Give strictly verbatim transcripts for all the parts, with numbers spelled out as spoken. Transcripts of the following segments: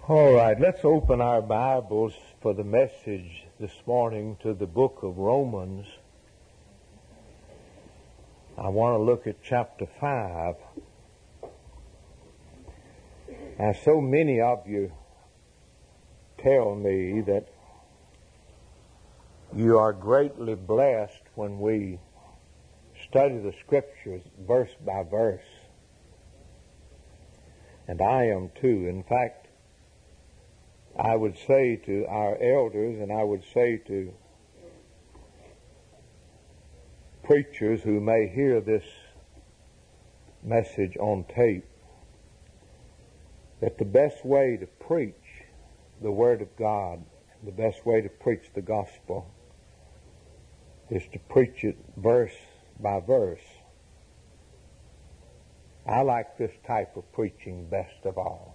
All right, let's open our Bibles for the message this morning to the book of Romans. I want to look at chapter five. Now, so many of you tell me that you are greatly blessed when we study the Scriptures verse by verse. And I am too. In fact, I would say to our elders, and I would say to preachers who may hear this message on tape, that the best way to preach the Word of God, the best way to preach the gospel, is to preach it verse by verse. I like this type of preaching best of all.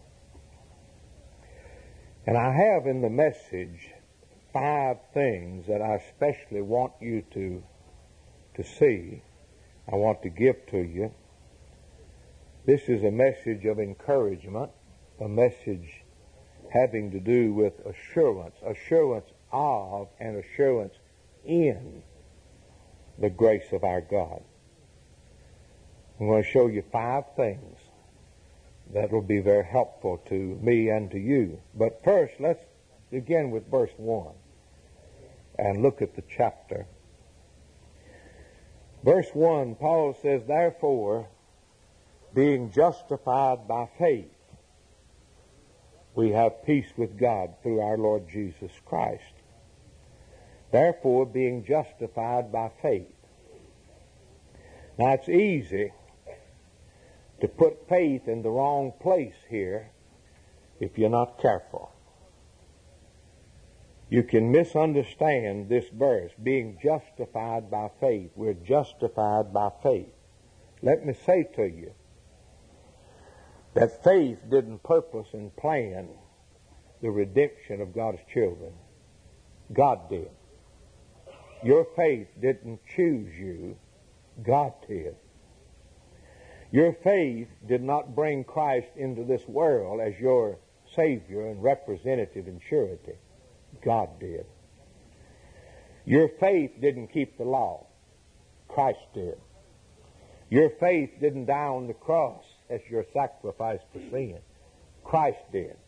And I have in the message five things that I especially want you to, to see, I want to give to you. This is a message of encouragement, a message having to do with assurance, assurance of and assurance in the grace of our God. I'm going to show you five things that will be very helpful to me and to you. But first, let's begin with verse one and look at the chapter. Verse one, Paul says, "Therefore, being justified by faith, we have peace with God through our Lord Jesus Christ." Therefore, being justified by faith. Now, it's easy to put faith in the wrong place here if you're not careful. You can misunderstand this verse, being justified by faith. We're justified by faith. Let me say to you that faith didn't purpose and plan the redemption of God's children. God did. Your faith didn't choose you. God did. Your faith did not bring Christ into this world as your Savior and representative and surety. God did. Your faith didn't keep the law. Christ did. Your faith didn't die on the cross as your sacrifice for sin. Christ did.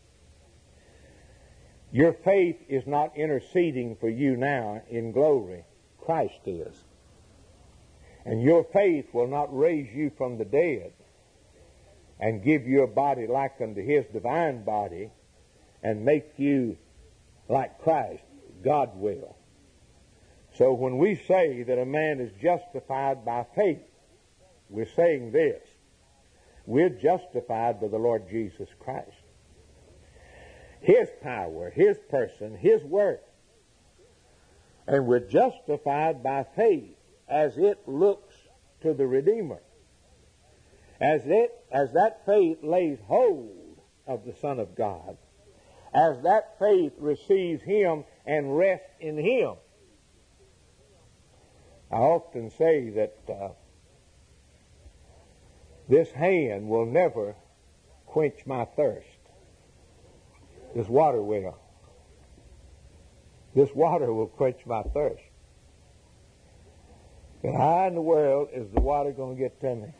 Your faith is not interceding for you now in glory. Christ is. And your faith will not raise you from the dead and give you a body like unto His divine body and make you like Christ. God will. So when we say that a man is justified by faith, we're saying this: we're justified by the Lord Jesus Christ. His power, His person, His work. And we're justified by faith as it looks to the Redeemer. As it, as that faith lays hold of the Son of God. As that faith receives Him and rests in Him. I often say that uh, this hand will never quench my thirst. This water will. This water will quench my thirst. But how in the world is the water going to get to me?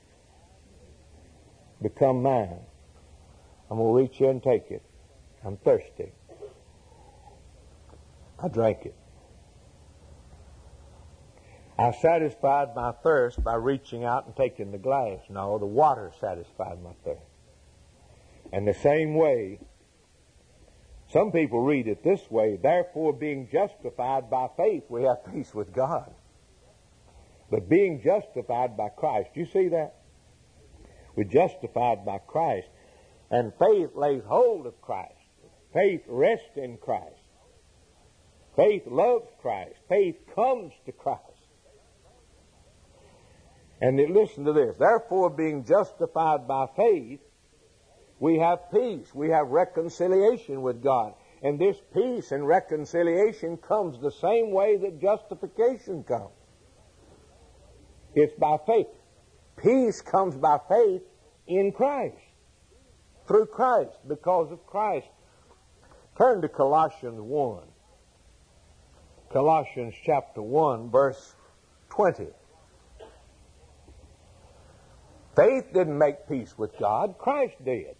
Become mine. I'm going to reach in and take it. I'm thirsty. I drank it. I satisfied my thirst by reaching out and taking the glass. No, the water satisfied my thirst. And the same way, some people read it this way: therefore, being justified by faith, we have peace with God. But being justified by Christ, you see that? We're justified by Christ. And faith lays hold of Christ. Faith rests in Christ. Faith loves Christ. Faith comes to Christ. And listen to this: therefore, being justified by faith, we have peace. We have reconciliation with God. And this peace and reconciliation comes the same way that justification comes. It's by faith. Peace comes by faith in Christ. through Christ, because of Christ. Turn to Colossians one. Colossians chapter one, verse twenty. Faith didn't make peace with God. Christ did.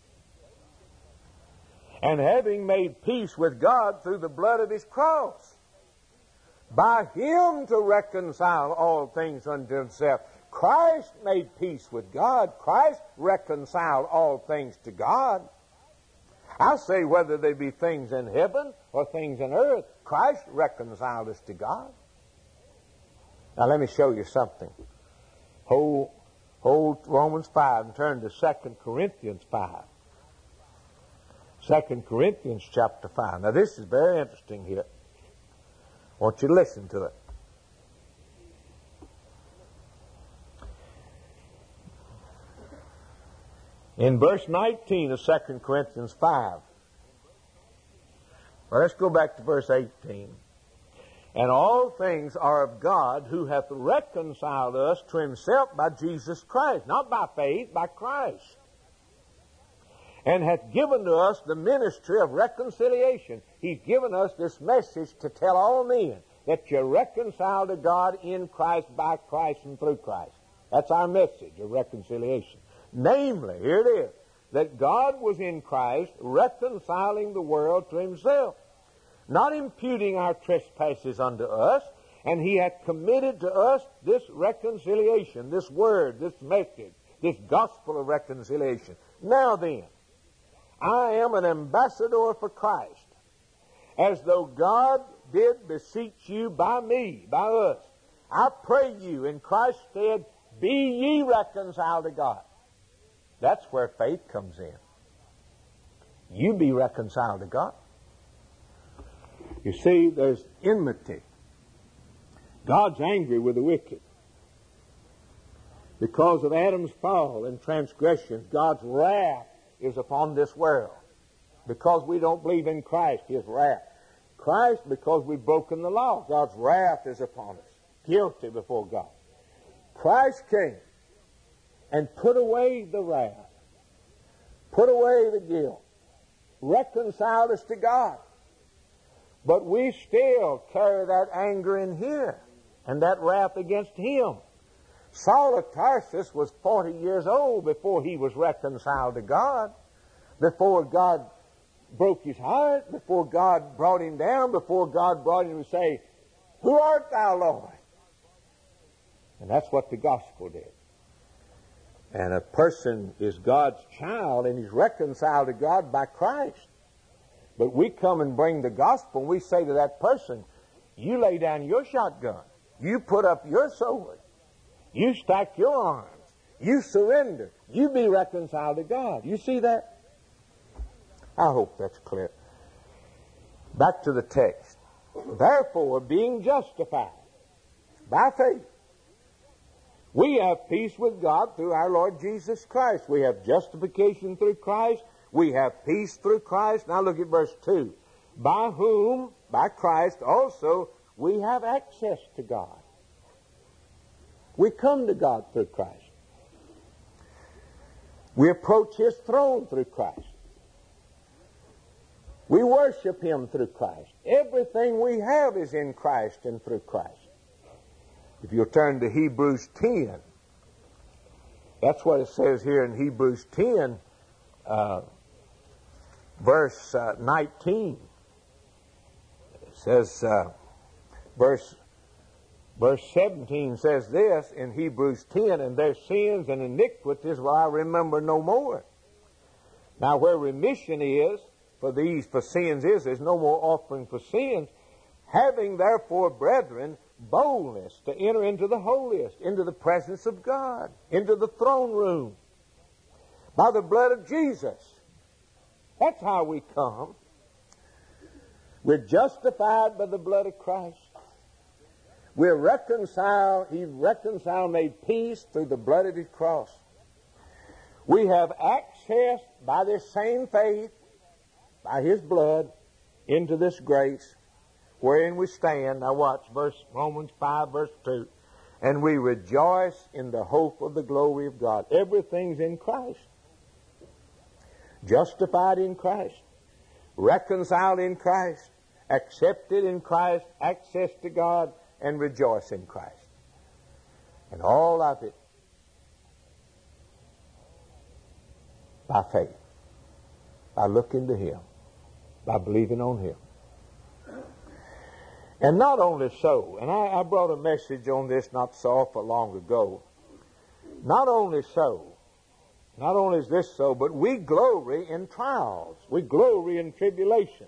And having made peace with God through the blood of His cross, by Him to reconcile all things unto Himself. Christ made peace with God. Christ reconciled all things to God. I say whether they be things in heaven or things in earth, Christ reconciled us to God. Now let me show you something. Hold, hold Romans five and turn to Second Corinthians five. Second Corinthians chapter five. Now this is very interesting here. I want you to listen to it. In verse nineteen of Second Corinthians five. Well, let's go back to verse eighteen. And all things are of God, who hath reconciled us to Himself by Jesus Christ. Not by faith, by Christ. And hath given to us the ministry of reconciliation. He's given us this message to tell all men that you're reconciled to God in Christ, by Christ, and through Christ. That's our message of reconciliation. Namely, here it is, that God was in Christ reconciling the world to Himself, not imputing our trespasses unto us, and He hath committed to us this reconciliation, this word, this message, this gospel of reconciliation. Now then, I am an ambassador for Christ, as though God did beseech you by me, by us. I pray you in Christ's stead, be ye reconciled to God. That's where faith comes in. You be reconciled to God. You see, there's enmity. God's angry with the wicked. Because of Adam's fall and transgressions, God's wrath is upon this world. Because we don't believe in Christ, His wrath. Christ, because we've broken the law, God's wrath is upon us. Guilty before God. Christ came and put away the wrath, put away the guilt, reconciled us to God. But we still carry that anger in here and that wrath against Him. Saul of Tarsus was forty years old before he was reconciled to God, before God broke his heart, before God brought him down, before God brought him to say, "Who art thou, Lord?" And that's what the gospel did. And a person is God's child and he's reconciled to God by Christ. But we come and bring the gospel and we say to that person, you lay down your shotgun. You put up your sword. You stack your arms. You surrender. You be reconciled to God. You see that? I hope that's clear. Back to the text. Therefore, being justified by faith, we have peace with God through our Lord Jesus Christ. We have justification through Christ. We have peace through Christ. Now look at verse two. By whom, by Christ also, we have access to God. We come to God through Christ. We approach His throne through Christ. We worship Him through Christ. Everything we have is in Christ and through Christ. If you'll turn to Hebrews ten, that's what it says here in Hebrews ten, uh, verse uh, nineteen. It says, uh, verse, verse seventeen says this in Hebrews ten, and their sins and iniquities will I remember no more. Now where remission is, for these for sins is, there's no more offering for sins. Having therefore, brethren, boldness to enter into the holiest, into the presence of God, into the throne room, by the blood of Jesus. That's how we come. We're justified by the blood of Christ. We're reconciled. He reconciled, made peace through the blood of His cross. We have access by this same faith, by His blood, into this grace, wherein we stand. Now watch, verse Romans five, verse two. And we rejoice in the hope of the glory of God. Everything's in Christ. justified in Christ, reconciled in Christ, accepted in Christ, access to God, and rejoice in Christ. And all of it by faith, by looking to Him, by believing on Him. And not only so, and I, I brought a message on this not so awful long ago. Not only so, not only is this so, but we glory in trials. We glory in tribulation.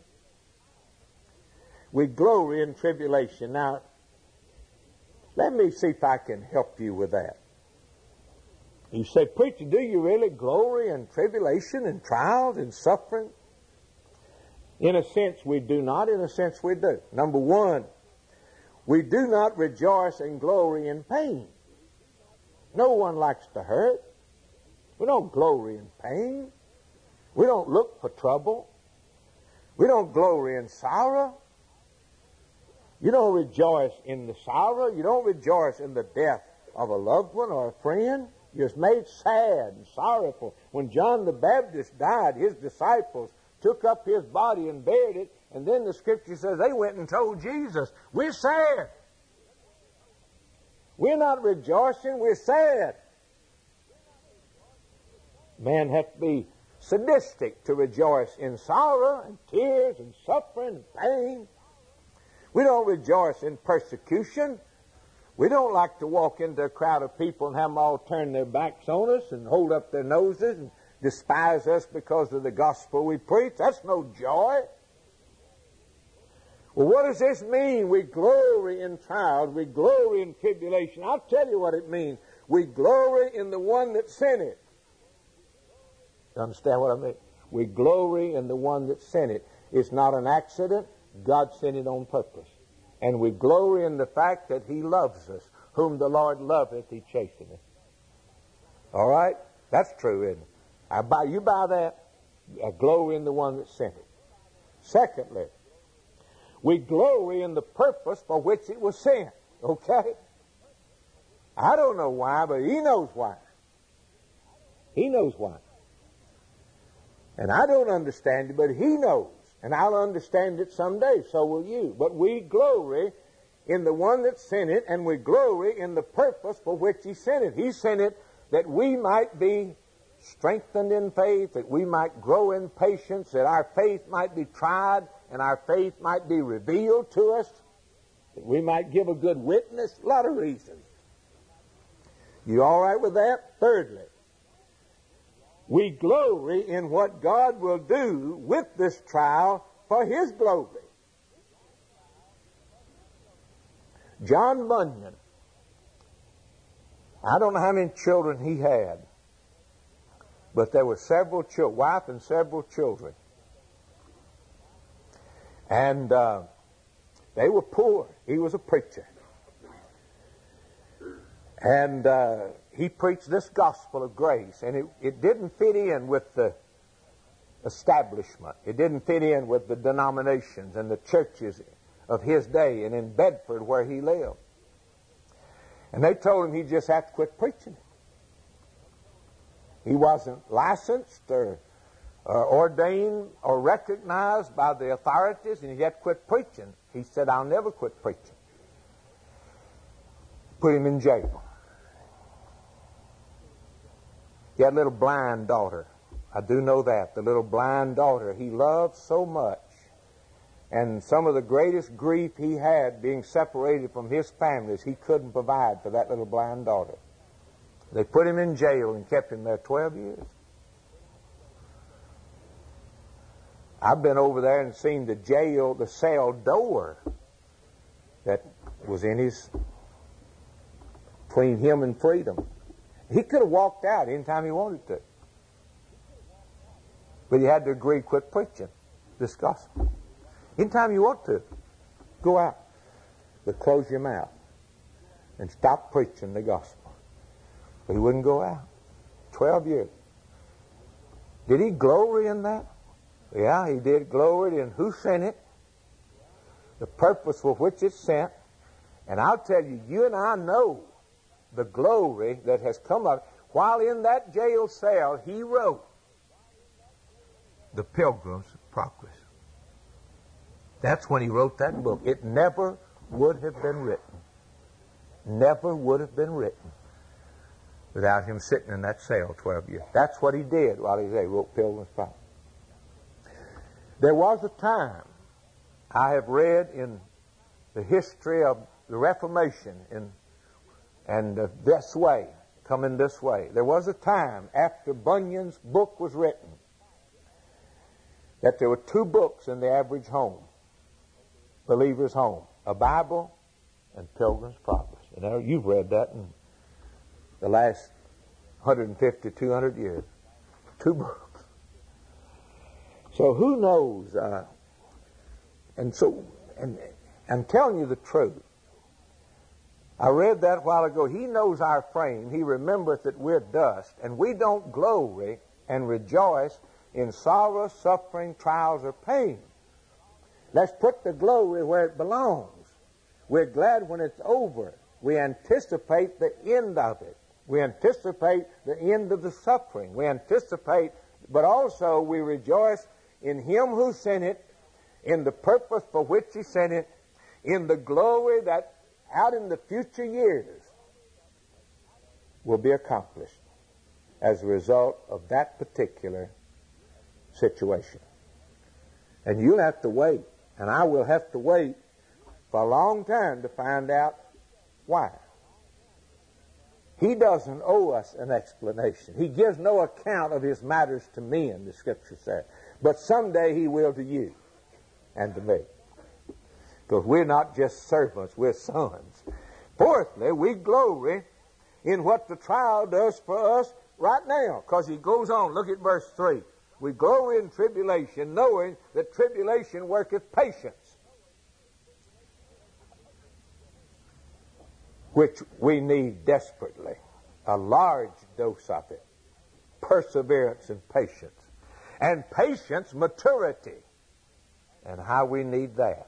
We glory in tribulation. Now, let me see if I can help you with that. You say, preacher, do you really glory in tribulation and trials and suffering? In a sense, we do not. In a sense, we do. Number one, we do not rejoice and glory in pain. No one likes to hurt. We don't glory in pain. We don't look for trouble. We don't glory in sorrow. You don't rejoice in the sorrow. You don't rejoice in the death of a loved one or a friend. You're made sad and sorrowful. When John the Baptist died, his disciples took up his body and buried it, and then the Scripture says they went and told Jesus, we're sad. We're not rejoicing, we're sad. Man has to be sadistic to rejoice in sorrow and tears and suffering and pain. We don't rejoice in persecution. We don't like to walk into a crowd of people and have them all turn their backs on us and hold up their noses and despise us because of the gospel we preach. That's no joy. Well, what does this mean? We glory in trials. We glory in tribulation. I'll tell you what it means. We glory in the one that sent it. You understand what I mean? We glory in the one that sent it. It's not an accident. God sent it on purpose. And we glory in the fact that He loves us. Whom the Lord loveth, He chasteneth. All right? That's true, isn't it? I buy, you buy that? I glory in the one that sent it. Secondly, we glory in the purpose for which it was sent. Okay? I don't know why, but He knows why. He knows why. And I don't understand it, but He knows. And I'll understand it someday, so will you. But we glory in the one that sent it, and we glory in the purpose for which He sent it. He sent it that we might be strengthened in faith, that we might grow in patience, that our faith might be tried, and our faith might be revealed to us, that we might give a good witness. A lot of reasons. You all right with that? Thirdly, we glory in what God will do with this trial for His glory. John Bunyan, I don't know how many children he had, but there were several children, wife and several children. And uh, they were poor. He was a preacher. And uh, he preached this gospel of grace, and it, it didn't fit in with the establishment. It didn't fit in with the denominations and the churches of his day and in Bedford where he lived. And they told him he just had to quit preaching it. He wasn't licensed or, or ordained or recognized by the authorities, and he had to quit preaching. He said, I'll never quit preaching. Put him in jail. He had a little blind daughter. I do know that. The little blind daughter he loved so much. And some of the greatest grief he had being separated from his family is he couldn't provide for that little blind daughter. They put him in jail and kept him there twelve years. I've been over there and seen the jail, the cell door that was in his, between him and freedom. He could have walked out anytime he wanted to. But he had to agree to quit preaching this gospel. Anytime you want to, go out. But close your mouth and stop preaching the gospel. But he wouldn't go out. Twelve years. Did he glory in that? Yeah, he did glory in who sent it, the purpose for which it's sent. And I'll tell you, you and I know the glory that has come up. While in that jail cell, he wrote. the Pilgrim's Progress. That's when he wrote that book. It never would have been written. Never would have been written without him sitting in that cell twelve years. That's what he did while he was there. He wrote Pilgrim's Progress. There was a time, I have read in the history of the Reformation in, and uh, this way, coming this way. There was a time after Bunyan's book was written that there were two books in the average home, believer's home, a Bible and Pilgrim's Progress. You know, you've read that in the last one hundred fifty, two hundred years. Two books. So who knows? Uh, and so, and I'm telling you the truth. I read that a while ago. He knows our frame. He remembereth that we're dust. And we don't glory and rejoice in sorrow, suffering, trials, or pain. Let's put the glory where it belongs. We're glad when it's over. We anticipate the end of it. We anticipate the end of the suffering. We anticipate, but also we rejoice in Him who sent it, in the purpose for which He sent it, in the glory that out in the future years will be accomplished as a result of that particular situation. And you'll have to wait, and I will have to wait for a long time to find out why. He doesn't owe us an explanation. He gives no account of His matters to men, the Scripture says. But someday He will to you and to me. Because we're not just servants, we're sons. Fourthly, we glory in what the trial does for us right now. Because he goes on, look at verse three. We glory in tribulation, knowing that tribulation worketh patience, which we need desperately. A large dose of it. Perseverance and patience. And patience, maturity. And how we need that.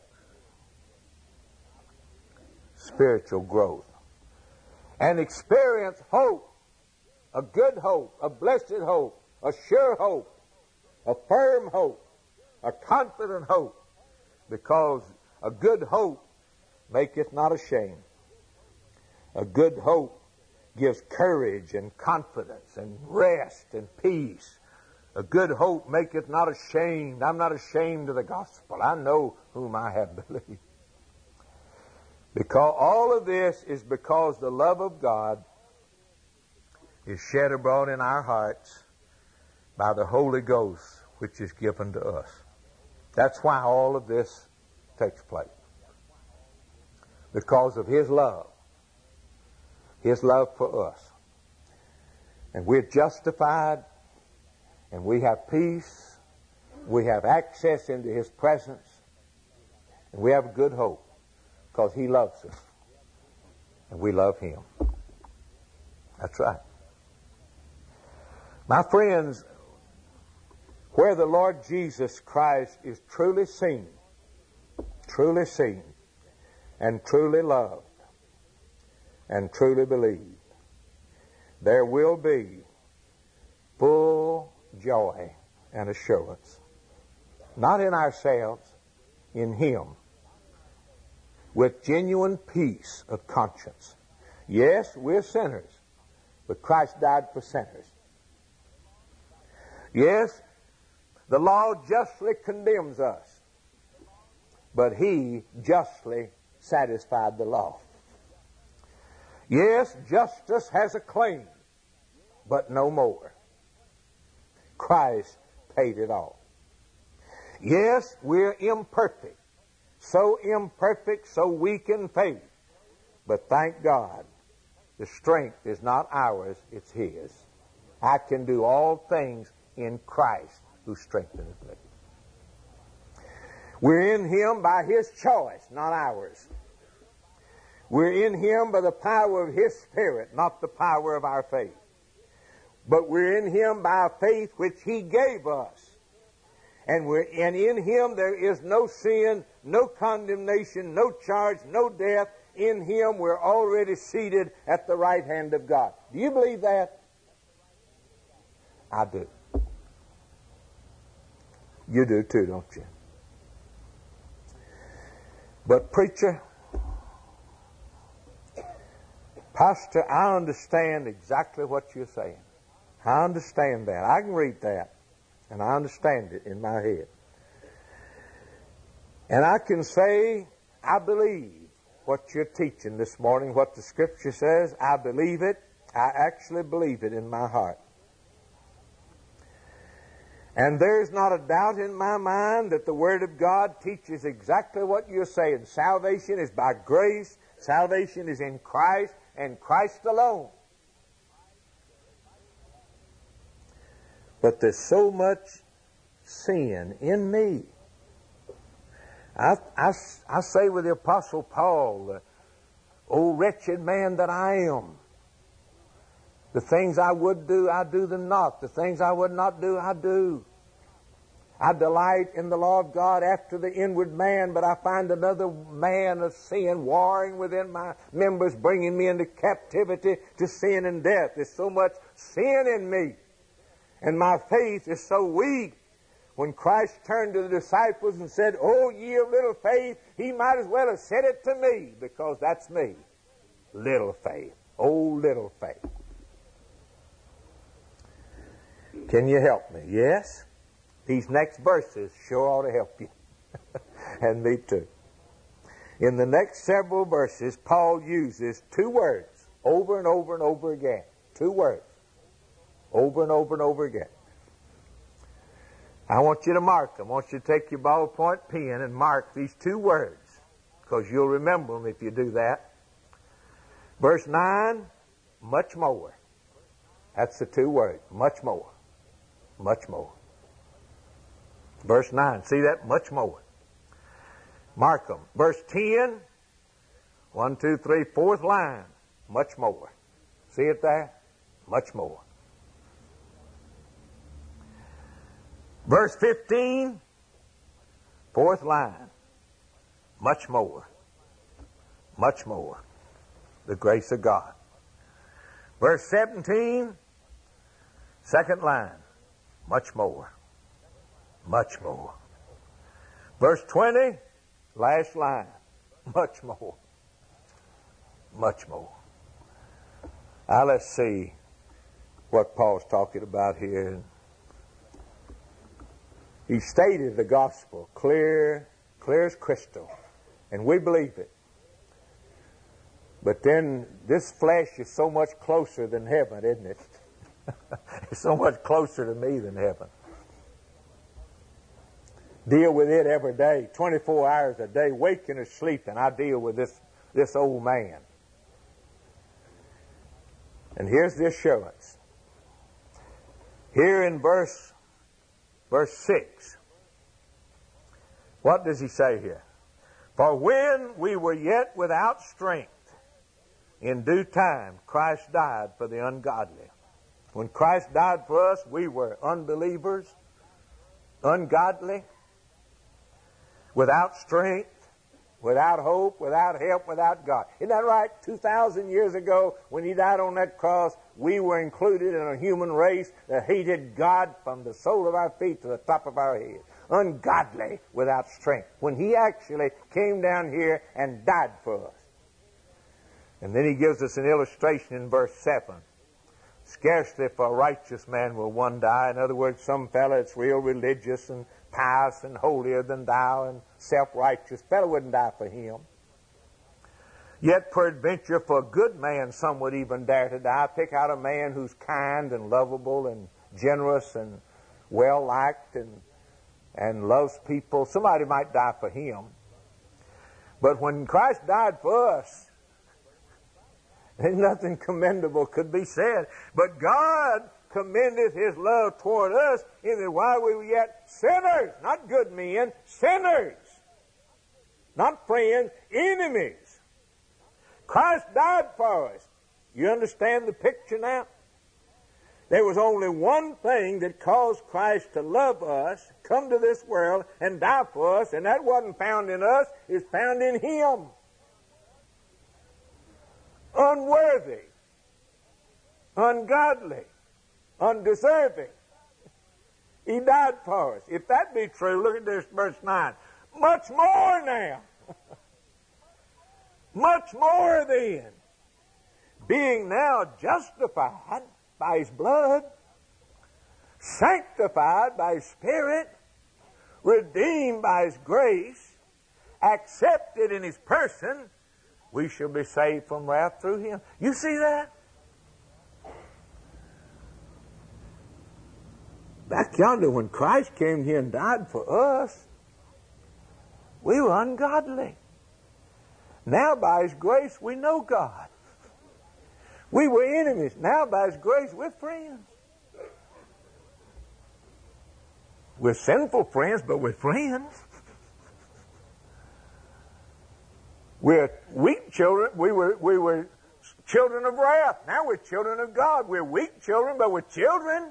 Spiritual growth. And experience hope. A good hope. A blessed hope. A sure hope. A firm hope. A confident hope. Because a good hope maketh not ashamed. A good hope gives courage and confidence and rest and peace. A good hope maketh not ashamed. I'm not ashamed of the gospel. I know whom I have believed. Because all of this is because the love of God is shed abroad in our hearts by the Holy Ghost which is given to us. That's why all of this takes place. Because of His love. His love for us. And we're justified, and we have peace, we have access into His presence, and we have a good hope because He loves us, and we love Him. That's right. My friends, where the Lord Jesus Christ is truly seen, truly seen, and truly loved, and truly believed, there will be full joy and assurance. Not in ourselves, in Him. With genuine peace of conscience. Yes, we're sinners, but Christ died for sinners. Yes, the law justly condemns us, but He justly satisfied the law. Yes, justice has a claim, but no more. Christ paid it all. Yes, we're imperfect. So imperfect, so weak in faith. But thank God, the strength is not ours, it's His. I can do all things in Christ who strengtheneth me. We're in Him by His choice, not ours. We're in Him by the power of His Spirit, not the power of our faith. But we're in Him by a faith which He gave us. And, we're, and in Him there is no sin, no condemnation, no charge, no death. In Him we're already seated at the right hand of God. Do you believe that? I do. You do too, don't you? But preacher, pastor, I understand exactly what you're saying. I understand that. I can read that, and I understand it in my head. And I can say, I believe what you're teaching this morning, what the Scripture says. I believe it. I actually believe it in my heart. And there's not a doubt in my mind that the Word of God teaches exactly what you're saying. Salvation is by grace. Salvation is in Christ and Christ alone. But there's so much sin in me. I, I, I say with the Apostle Paul, "O wretched man that I am, the things I would do, I do them not. The things I would not do, I do. I delight in the law of God after the inward man, but I find another man of sin warring within my members, bringing me into captivity to sin and death." There's so much sin in me, and my faith is so weak. When Christ turned to the disciples and said, "Oh, ye of little faith," He might as well have said it to me, because that's me. Little faith. Oh, little faith. Can you help me? Yes? These next verses sure ought to help you. And me too. In the next several verses, Paul uses two words over and over and over again. Two words. Over and over and over again. I want you to mark them. I want you to take your ballpoint pen and mark these two words, because you'll remember them if you do that. Verse nine, much more. That's the two words. Much more. Much more. Verse nine. See that? Much more. Mark them. Verse ten. One, two, three, fourth line. Much more. See it there? Much more. Verse fifteen. Fourth line. Much more. Much more. The grace of God. Verse seventeen. Second line. Much more. Much more. Verse twenty, last line. Much more. Much more. Now let's see what Paul's talking about here. He stated the gospel clear, clear as crystal, and we believe it. But then this flesh is so much closer than heaven, isn't it? It's so much closer to me than heaven. Deal with it every day, twenty-four hours a day, waking or sleeping. I deal with this, this old man. And here's the assurance. Here in verse, verse six, what does he say here? "For when we were yet without strength, in due time Christ died for the ungodly." When Christ died for us, we were unbelievers, ungodly, without strength, without hope, without help, without God. Isn't that right? two thousand years ago, when He died on that cross, we were included in a human race that hated God from the sole of our feet to the top of our head. Ungodly, without strength. When He actually came down here and died for us. And then He gives us an illustration in verse seven. "Scarcely for a righteous man will one die." In other words, some fellow that's real religious and pious and holier than thou and self-righteous, fellow wouldn't die for him. "Yet peradventure for a good man some would even dare to die." Pick out a man who's kind and lovable and generous and well-liked and, and loves people. Somebody might die for him. But when Christ died for us, and nothing commendable could be said. But God commendeth His love toward us in that while we were yet sinners, not good men, sinners, not friends, enemies, Christ died for us. You understand the picture now? There was only one thing that caused Christ to love us, come to this world, and die for us, and that wasn't found in us, it's found in Him. Unworthy, ungodly, undeserving. He died for us. If that be true, look at this, verse nine. Much more now. Much more then. Being now justified by His blood, sanctified by His Spirit, redeemed by His grace, accepted in His person, we shall be saved from wrath through Him. You see that? Back yonder, when Christ came here and died for us, we were ungodly. Now by His grace we know God. We were enemies. Now by His grace we're friends. We're sinful friends, but we're friends. We're weak children. We were, we were children of wrath. Now we're children of God. We're weak children, but we're children.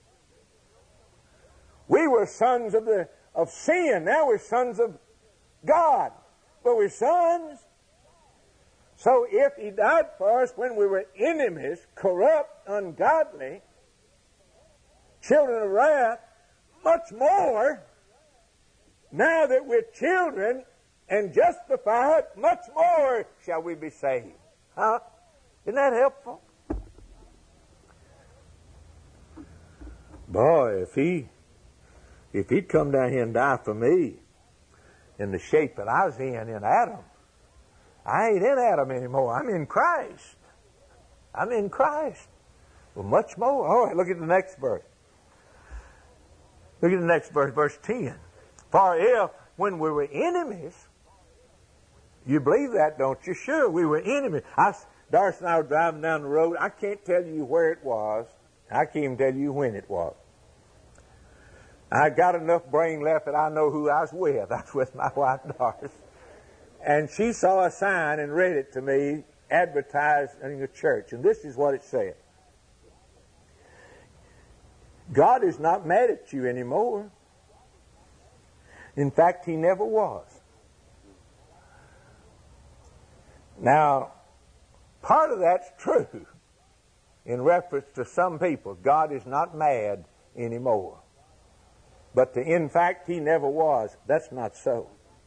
We were sons of the of sin. Now we're sons of God, but we're sons. So if He died for us when we were enemies, corrupt, ungodly, children of wrath, much more, now that we're children and justified, much more shall we be saved. Huh? Isn't that helpful? Boy, if he if he'd come down here and die for me in the shape that I was in in Adam, I ain't in Adam anymore. I'm in Christ. I'm in Christ. Well, much more. All right, look at the next verse. Look at the next verse, verse ten. For if, when we were enemies, you believe that, don't you? Sure, we were enemies. I, Darcy and I were driving down the road. I can't tell you where it was. I can't even tell you when it was. I got enough brain left that I know who I was with. I was with my wife, Darcy. And she saw a sign and read it to me, advertised in the church. And this is what it said. God is not mad at you anymore. In fact, He never was. Now, part of that's true in reference to some people. God is not mad anymore. But to, in fact, He never was. That's not so.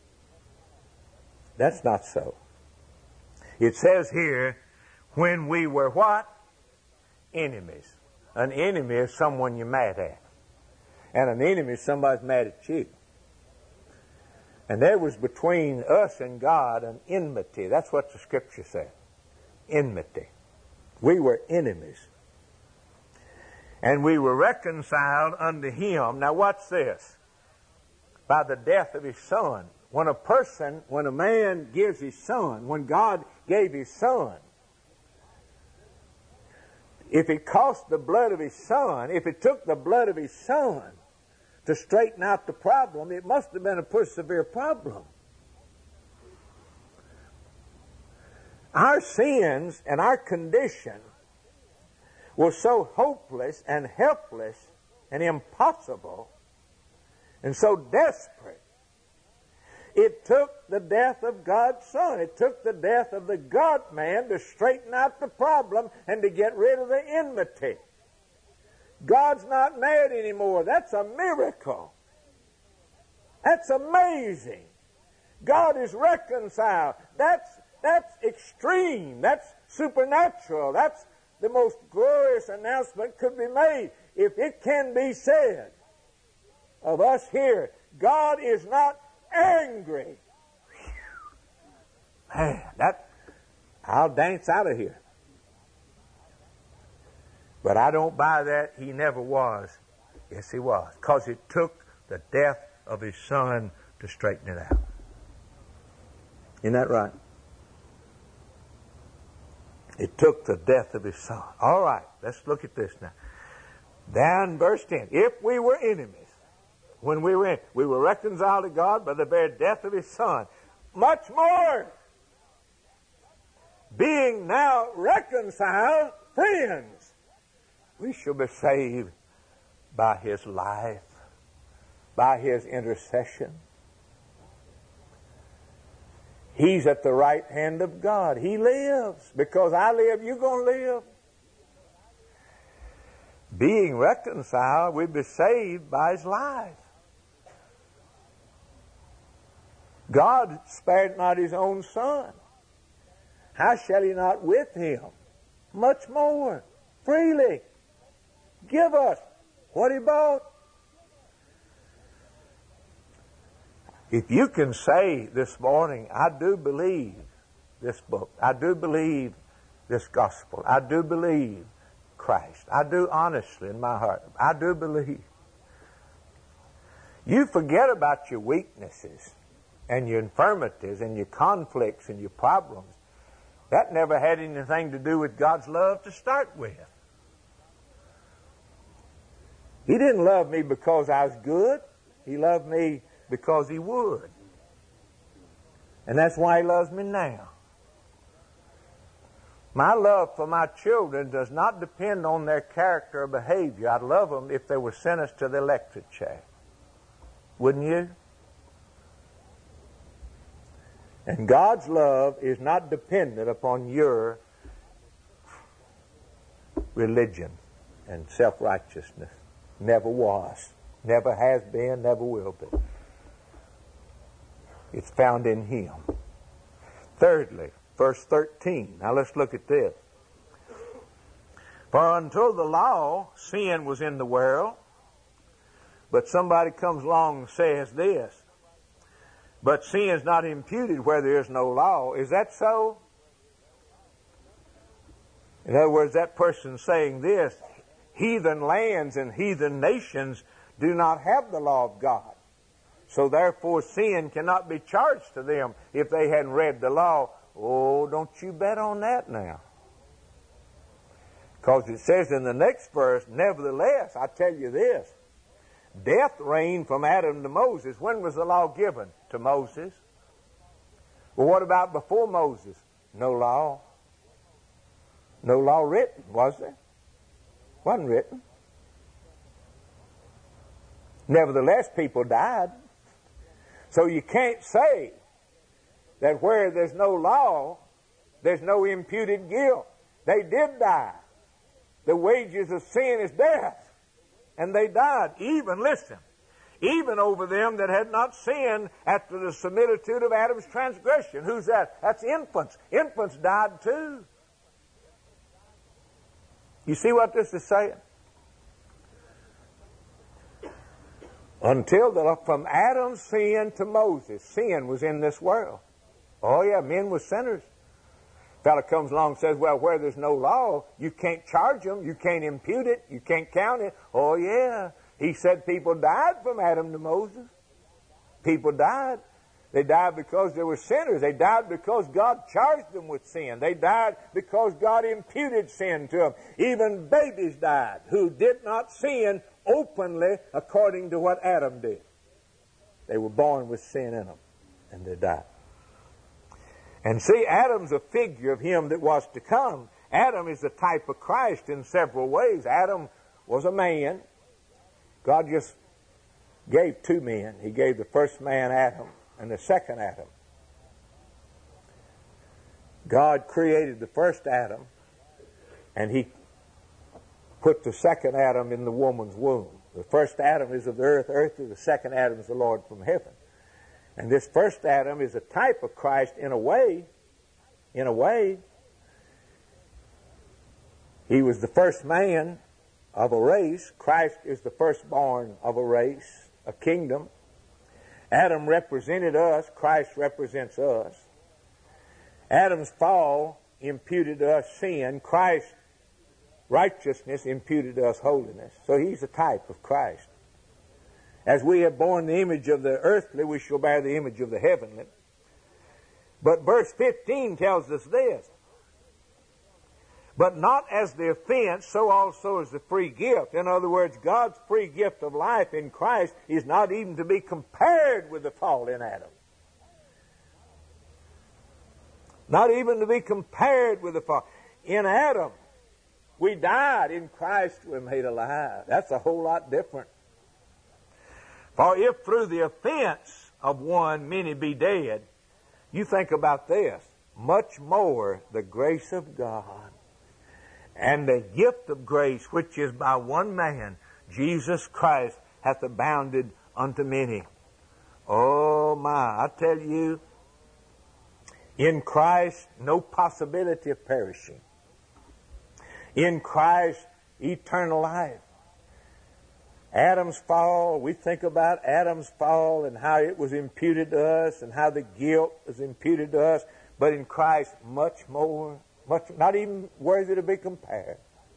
That's not so. It says here, when we were what? Enemies. An enemy is someone you're mad at. And an enemy is somebody's mad at you. And there was between us and God an enmity. That's what the Scripture said. Enmity. We were enemies. And we were reconciled unto Him. Now watch this. By the death of His Son. When a person, when a man gives his son, when God gave His Son, if it cost the blood of His Son, if it took the blood of His Son to straighten out the problem, it must have been a pretty severe problem. Our sins and our condition was so hopeless and helpless and impossible and so desperate. It took the death of God's Son. It took the death of the God-man to straighten out the problem and to get rid of the enmity. God's not mad anymore. That's a miracle. That's amazing. God is reconciled. That's, that's extreme. That's supernatural. That's the most glorious announcement could be made. If it can be said of us here, God is not angry. Man, that, I'll dance out of here. But I don't buy that He never was. Yes, He was. Because it took the death of His Son to straighten it out. Isn't that right? It took the death of His Son. All right, let's look at this now. Down verse ten. If we were enemies, when we were in, we were reconciled to God by the very death of His Son. Much more, being now reconciled, friends, we shall be saved by His life, by His intercession. He's at the right hand of God. He lives. Because I live, you're going to live. being reconciled, we'd be saved by His life. God spared not His own Son. How shall He not with Him much more freely give us what He bought? If you can say this morning, I do believe this book, I do believe this gospel, I do believe Christ, I do honestly in my heart, I do believe. You forget about your weaknesses and your infirmities and your conflicts and your problems. That never had anything to do with God's love to start with. He didn't love me because I was good. He loved me because He would. And that's why He loves me now. My love for my children does not depend on their character or behavior. I'd love them if they were sentenced to the electric chair. Wouldn't you? And God's love is not dependent upon your religion and self-righteousness. Never was. Never has been, never will be. It's found in Him. Thirdly, verse thirteen. Now let's look at this. For until the law, sin was in the world. But somebody comes along and says this. But sin is not imputed where there is no law. Is that so? In other words, that person saying this, heathen lands and heathen nations do not have the law of God. So therefore sin cannot be charged to them if they hadn't read the law. Oh, don't you bet on that now. Because it says in the next verse, nevertheless, I tell you this, death reigned from Adam to Moses. When was the law given? To Moses. Well, what about before Moses? No law. No law written, was there? Wasn't written. Nevertheless, people died. So you can't say that where there's no law, there's no imputed guilt. They did die. The wages of sin is death. And they died. Even, listen, even over them that had not sinned after the similitude of Adam's transgression. Who's that? That's infants. Infants died too. You see what this is saying? Until the, from Adam's sin to Moses, sin was in this world. Oh yeah, men were sinners. Fellow comes along and says, well, where there's no law, you can't charge them, you can't impute it, you can't count it. Oh yeah, he said people died from Adam to Moses. People died. They died because they were sinners. They died because God charged them with sin. They died because God imputed sin to them. Even babies died who did not sin openly according to what Adam did. They were born with sin in them, and they died. And see, Adam's a figure of Him that was to come. Adam is the type of Christ in several ways. Adam was a man. God just gave two men. He gave the first man, Adam, and the second Adam. God created the first Adam, and He put the second Adam in the woman's womb. The first Adam is of the earth, earth is the second Adam is the Lord from heaven. And this first Adam is a type of Christ in a way. In a way. He was the first man of a race. Christ is the firstborn of a race, a kingdom. Adam represented us. Christ represents us. Adam's fall imputed to us sin. Christ's righteousness imputed to us holiness. So He's a type of Christ. As we have borne the image of the earthly, we shall bear the image of the heavenly. But verse fifteen tells us this. But not as the offense, so also is the free gift. In other words, God's free gift of life in Christ is not even to be compared with the fall in Adam. Not even to be compared with the fall. In Adam, we died. In Christ, we're made alive. That's a whole lot different. For if through the offense of one many be dead, you think about this, much more the grace of God And the gift of grace, which is by one man, Jesus Christ, hath abounded unto many. Oh my, I tell you, in Christ, no possibility of perishing. In Christ, eternal life. Adam's fall, we think about Adam's fall and how it was imputed to us and how the guilt was imputed to us. But in Christ, much more, much, not even worthy to be compared.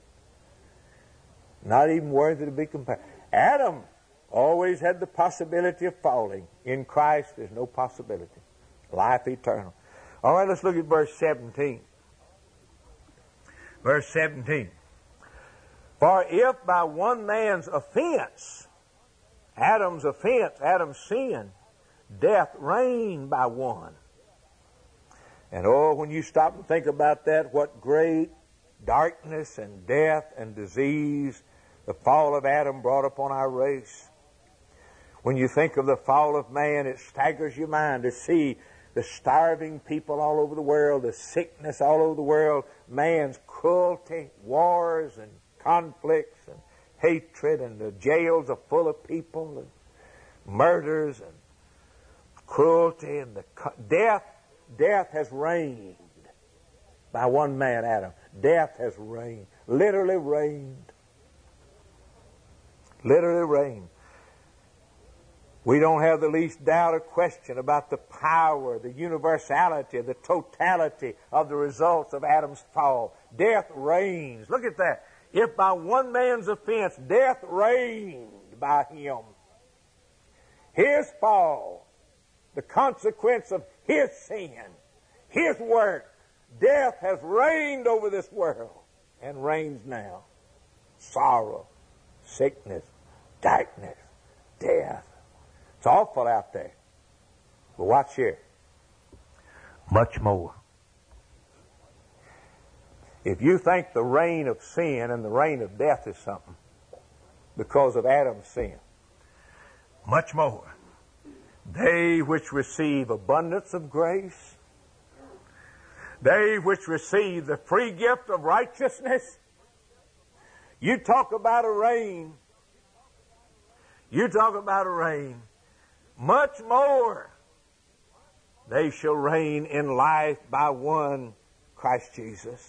Not even worthy to be compared. Adam always had the possibility of falling. In Christ, there's no possibility. Life eternal. All right, let's look at verse seventeen. Verse seventeen. For if by one man's offense, Adam's offense, Adam's sin, death reigned by one. And oh, when you stop and think about that, what great darkness and death and disease the fall of Adam brought upon our race. When you think of the fall of man, it staggers your mind to see the starving people all over the world, the sickness all over the world, man's cruelty, wars and conflicts and hatred, and the jails are full of people, and murders and cruelty, and the death. Death has reigned by one man, Adam. Death has reigned. Literally reigned. Literally reigned. We don't have the least doubt or question about the power, the universality, the totality of the results of Adam's fall. Death reigns. Look at that. If by one man's offense death reigned by him, his fall, the consequence of his sin, his work, death has reigned over this world and reigns now. Sorrow, sickness, darkness, death. It's awful out there. But watch here. Much more. If you think the reign of sin and the reign of death is something because of Adam's sin, much more. They which receive abundance of grace, they which receive the free gift of righteousness, you talk about a reign, you talk about a reign, much more they shall reign in life by one, Christ Jesus.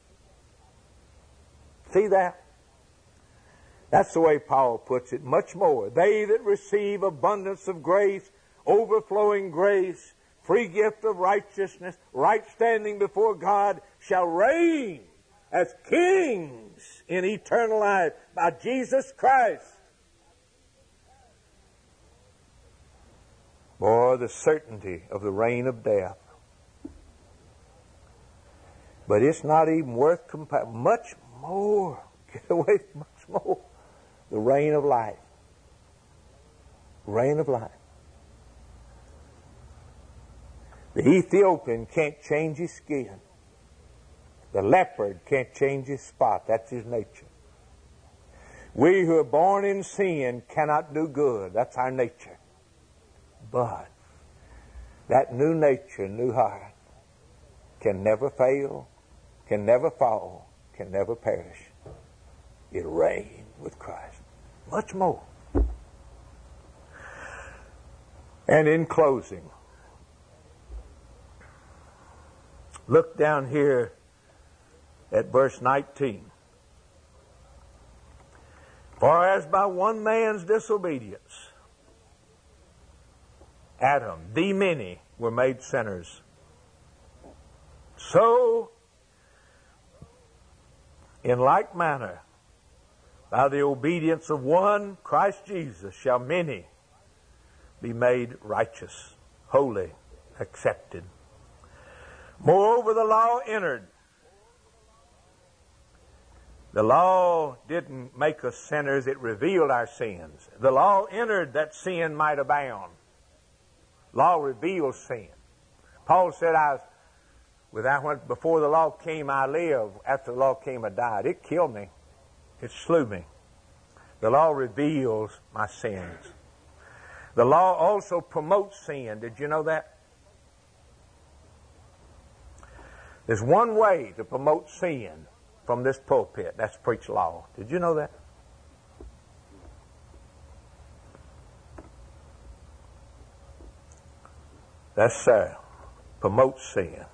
See that? That's the way Paul puts it. Much more. They that receive abundance of grace, overflowing grace, free gift of righteousness, right standing before God, shall reign as kings in eternal life by Jesus Christ. Boy, the certainty of the reign of death. But it's not even worth comparing. Much more. Get away from much more. The reign of life. Reign of life. The Ethiopian can't change his skin. The leopard can't change his spot. That's his nature. We who are born in sin cannot do good. That's our nature. But that new nature, new heart, can never fail, can never fall, can never perish. It'll reign with Christ. Much more. And in closing, look down here at verse nineteen. For as by one man's disobedience, Adam, the many were made sinners, so in like manner, by the obedience of one, Christ Jesus, shall many be made righteous, holy, accepted. Moreover, the law entered. The law didn't make us sinners, it revealed our sins. The law entered that sin might abound. Law reveals sin. Paul said, I was, without when, before the law came, I lived. After the law came, I died. It killed me. It slew me. The law reveals my sins. The law also promotes sin. Did you know that? There's one way to promote sin, from this pulpit. That's preach law. Did you know that? That's uh, promotes sin.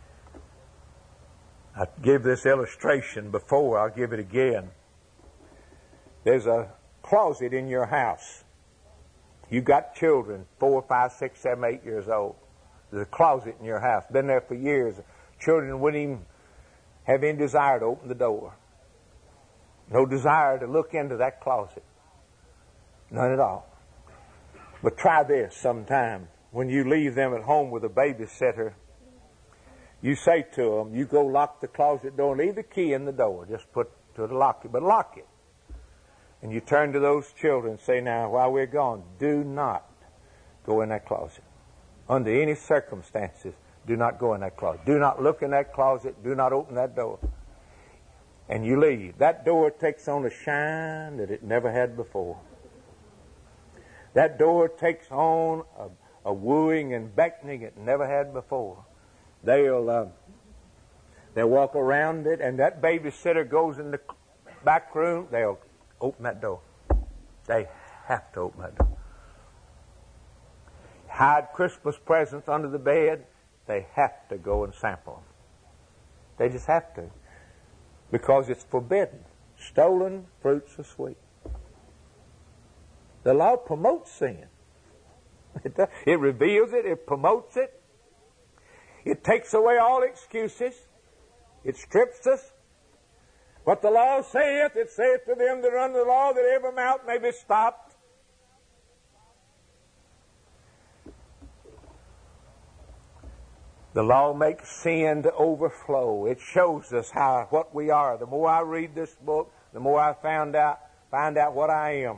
I gave this illustration before. I'll give it again. There's a closet in your house. You got children, four, five, six, seven, eight years old. There's a closet in your house. Been there for years. Children wouldn't even have any desire to open the door. No desire to look into that closet. None at all. But try this sometime. When you leave them at home with a babysitter, you say to them, you go lock the closet door, leave the key in the door. Just put to the lock it, but lock it. And you turn to those children and say, now, while we're gone, do not go in that closet. Under any circumstances, do not go in that closet. Do not look in that closet. Do not open that door. And you leave. That door takes on a shine that it never had before. That door takes on a, a wooing and beckoning it never had before. They'll uh, they'll walk around it, and that babysitter goes in the back room. They'll open that door. They have to open that door. Hide Christmas presents under the bed. They have to go and sample them. They just have to. Because it's forbidden. Stolen fruits are sweet. The law promotes sin. It, does. It reveals it. It promotes it. It takes away all excuses. It strips us. What the law saith, it saith to them that are under the law that every mouth may be stopped. The law makes sin to overflow. It shows us how what we are. The more I read this book, the more I found out find out what I am.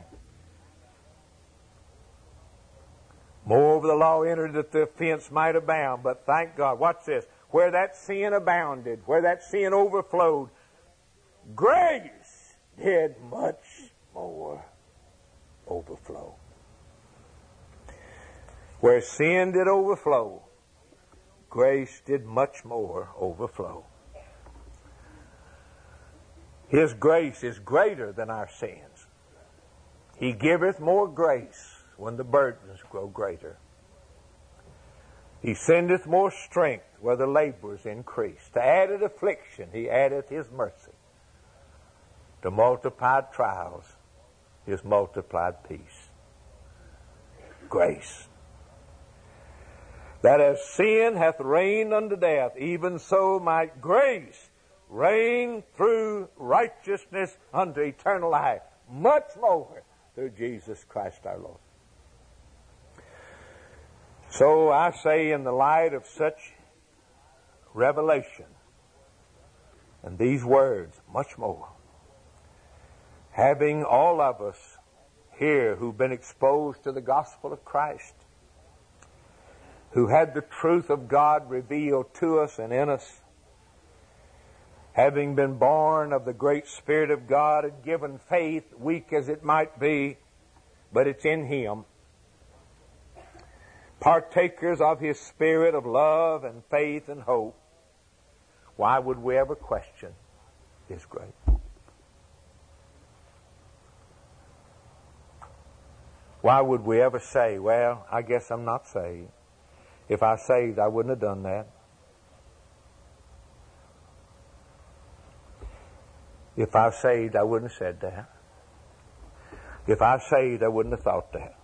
Moreover, the law entered that the offense might abound. But thank God, watch this. Where that sin abounded, where that sin overflowed, grace did much more overflow. Where sin did overflow, grace did much more overflow. His grace is greater than our sins. He giveth more grace when the burdens grow greater. He sendeth more strength where the labors increase. To added affliction, He addeth His mercy. To multiplied trials, His multiplied peace. Grace. That as sin hath reigned unto death, even so might grace reign through righteousness unto eternal life. Much more through Jesus Christ our Lord. So I say, in the light of such revelation and these words, much more, having all of us here who've been exposed to the gospel of Christ, who had the truth of God revealed to us and in us, having been born of the great Spirit of God and given faith, weak as it might be, but it's in Him, partakers of His Spirit of love and faith and hope, why would we ever question His grace? Why would we ever say, well, I guess I'm not saved. If I saved, I wouldn't have done that. If I saved, I wouldn't have said that. If I saved, I wouldn't have thought that.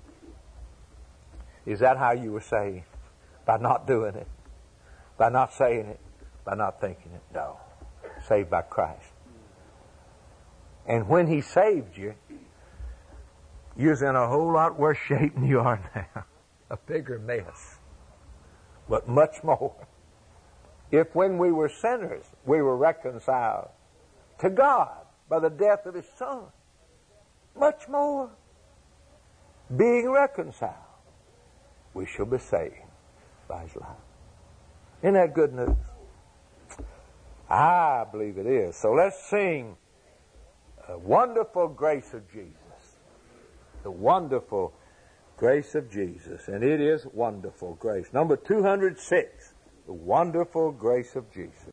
Is that how you were saved? By not doing it? By not saying it? By not thinking it? No. Saved by Christ. And when He saved you, you was in a whole lot worse shape than you are now. A bigger mess. But much more. If when we were sinners, we were reconciled to God by the death of His Son, much more, being reconciled, we shall be saved by His life. Isn't that good news? I believe it is. So let's sing a wonderful grace of Jesus. The wonderful grace of Jesus. And it is wonderful grace. Number two hundred six. The wonderful grace of Jesus.